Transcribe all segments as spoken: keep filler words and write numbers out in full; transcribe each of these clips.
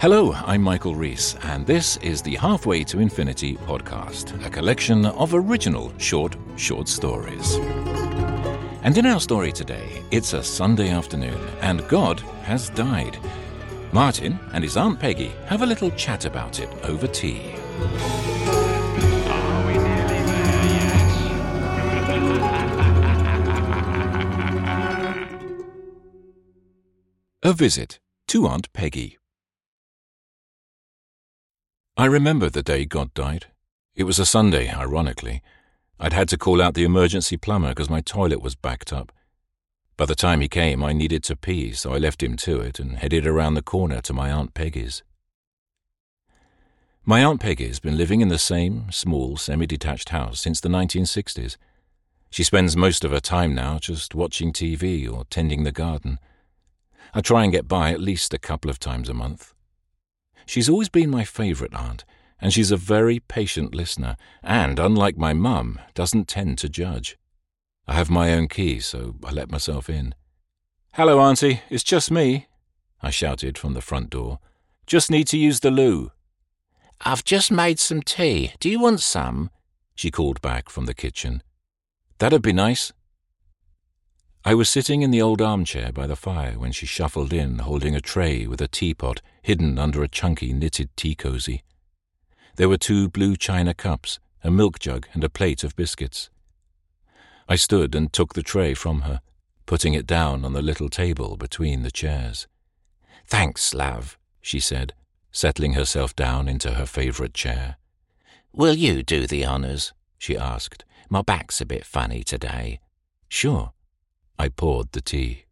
Hello, I'm Michael Rees, and this is the Halfway to Infinity podcast, a collection of original short, short stories. And in our story today, it's a Sunday afternoon, and God has died. Martin and his Aunt Peggy have a little chat about it over tea. Are we nearly there yet? A visit to Aunt Peggy. I remember the day God died. It was a Sunday, ironically. I'd had to call out the emergency plumber because my toilet was backed up. By the time he came, I needed to pee, so I left him to it and headed around the corner to my Aunt Peggy's. My Aunt Peggy's been living in the same small, semi-detached house since the nineteen sixties. She spends most of her time now just watching T V or tending the garden. I try and get by at least a couple of times a month. She's always been my favourite aunt, and she's a very patient listener, and, unlike my mum, doesn't tend to judge. I have my own key, so I let myself in. "Hello, Auntie, it's just me," I shouted from the front door. "Just need to use the loo." "I've just made some tea. Do you want some?" she called back from the kitchen. "That'd be nice." I was sitting in the old armchair by the fire when she shuffled in, holding a tray with a teapot hidden under a chunky knitted tea cosy. There were two blue china cups, a milk jug, and a plate of biscuits. I stood and took the tray from her, putting it down on the little table between the chairs. "Thanks, love," she said, settling herself down into her favourite chair. "Will you do the honours?" she asked. "My back's a bit funny today." "Sure." I poured the tea.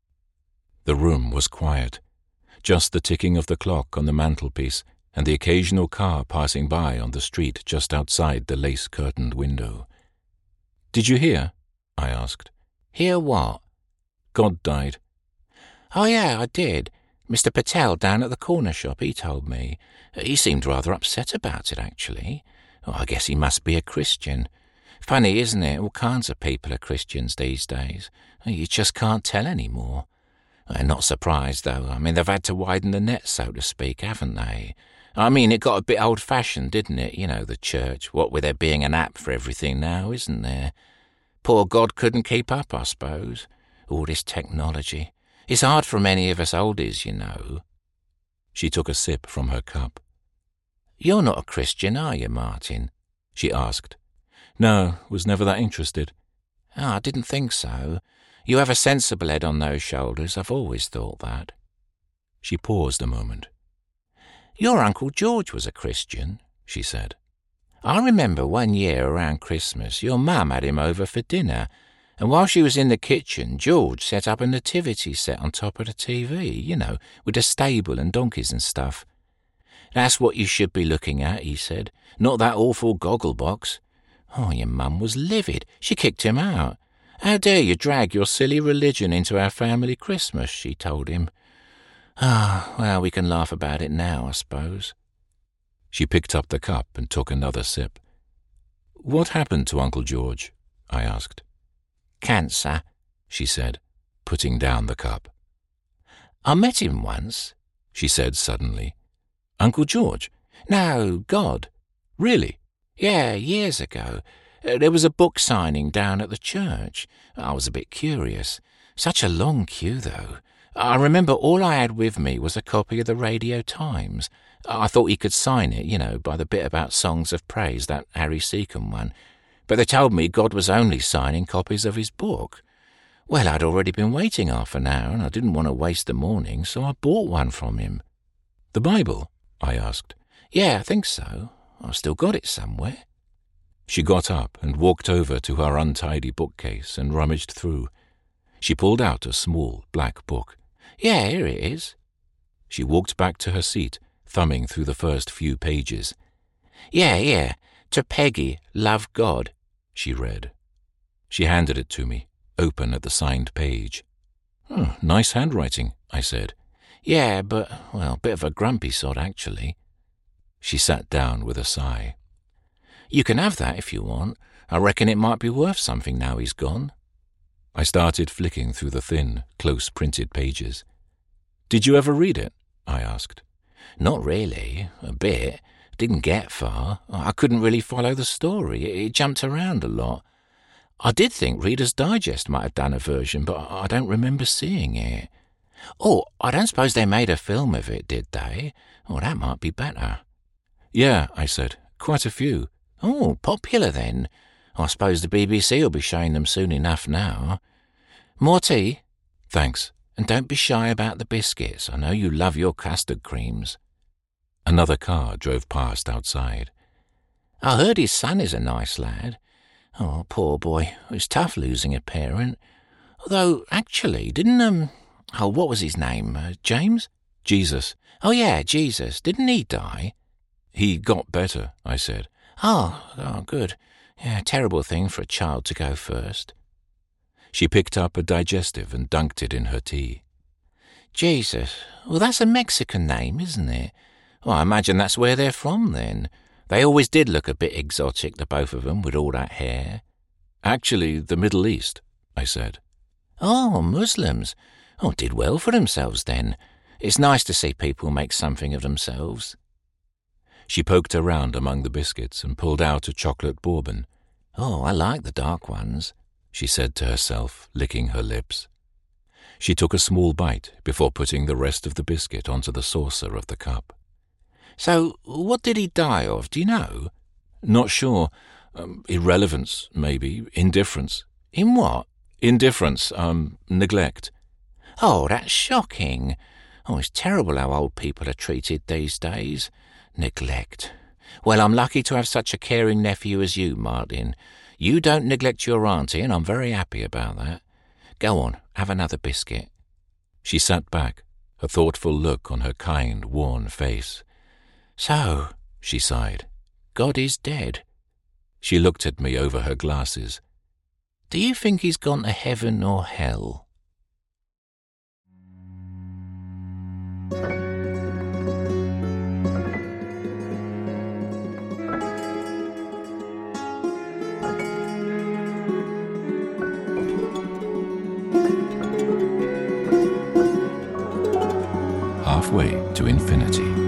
The room was quiet, just the ticking of the clock on the mantelpiece and the occasional car passing by on the street just outside the lace-curtained window. "Did you hear?" I asked. "Hear what?" "God died." "Oh, yeah, I did. Mister Patel down at the corner shop, he told me. He seemed rather upset about it, actually. Oh, I guess he must be a Christian. Funny, isn't it? All kinds of people are Christians these days. You just can't tell anymore. I'm not surprised, though. I mean, they've had to widen the net, so to speak, haven't they? I mean, it got a bit old-fashioned, didn't it? You know, the church. What with there being an app for everything now, isn't there? Poor God couldn't keep up, I suppose. All this technology. It's hard for many of us oldies, you know." She took a sip from her cup. "You're not a Christian, are you, Martin?" she asked. "No, was never that interested." Oh, I didn't think so. You have a sensible head on those shoulders. I've always thought that." She paused a moment. "Your Uncle George was a Christian," she said. "I remember one year around Christmas your mum had him over for dinner, and while she was in the kitchen, George set up a nativity set on top of the T V, you know, with a stable and donkeys and stuff. 'That's what you should be looking at,' he said, 'not that awful goggle box.' Oh, your mum was livid. She kicked him out. 'How dare you drag your silly religion into our family Christmas,' she told him. Ah, well, we can laugh about it now, I suppose." She picked up the cup and took another sip. "What happened to Uncle George?" I asked. "Cancer," she said, putting down the cup. "I met him once," she said suddenly. "Uncle George?" "No, God." "Really?" "Yeah, years ago. Uh, there was a book signing down at the church. I was a bit curious. Such a long queue, though. I remember all I had with me was a copy of the Radio Times. I thought he could sign it, you know, by the bit about Songs of Praise, that Harry Seacombe one. But they told me God was only signing copies of his book. Well, I'd already been waiting half an hour, and I didn't want to waste the morning, so I bought one from him." "The Bible?" I asked. "Yeah, I think so. I've still got it somewhere." She got up and walked over to her untidy bookcase and rummaged through. She pulled out a small black book. "Yeah, here it is." She walked back to her seat, thumbing through the first few pages. "Yeah, yeah. To Peggy, love God," she read. She handed it to me, open at the signed page. "Oh, nice handwriting," I said. "Yeah, but, well, a bit of a grumpy sort, actually." She sat down with a sigh. "You can have that if you want. I reckon it might be worth something now he's gone." I started flicking through the thin, close-printed pages. "Did you ever read it?" I asked. Not really. A bit. Didn't get far. I couldn't really follow the story. It, it jumped around a lot. I did think Reader's Digest might have done a version, but I don't remember seeing it. Oh, I don't suppose they made a film of it, did they? Oh, that might be better. Yeah, I said. Quite a few. Oh, popular then. I suppose the B B C will be showing them soon enough now. More tea? Thanks. And don't be shy about the biscuits. I know you love your custard creams. Another car drove past outside. I heard his son is a nice lad. Oh, poor boy. It's tough losing a parent. Although, actually, didn't, um... Oh, what was his name? Uh, James? Jesus. Oh, yeah, Jesus. Didn't he die? He got better, I said. Oh, oh, good. Yeah, terrible thing for a child to go first. She picked up a digestive and dunked it in her tea. Jesus. Well, that's a Mexican name, isn't it? Well, I imagine that's where they're from, then. They always did look a bit exotic, the both of them, with all that hair. Actually, the Middle East, I said. Oh, Muslims. Oh, did well for themselves, then. It's nice to see people make something of themselves. She poked around among the biscuits and pulled out a chocolate bourbon. Oh, I like the dark ones, she said to herself, licking her lips. She took a small bite before putting the rest of the biscuit onto the saucer of the cup. So, what did he die of, do you know? Not sure. Um, irrelevance, maybe. Indifference. In what? Indifference, um, neglect. Oh, that's shocking. Oh, it's terrible how old people are treated these days. Neglect. Well, I'm lucky to have such a caring nephew as you, Martin. You don't neglect your auntie, and I'm very happy about that. Go on, have another biscuit. She sat back, a thoughtful look on her kind, worn face. So, she sighed, God is dead. She looked at me over her glasses. Do you think he's gone to heaven or hell? Halfway to Infinity.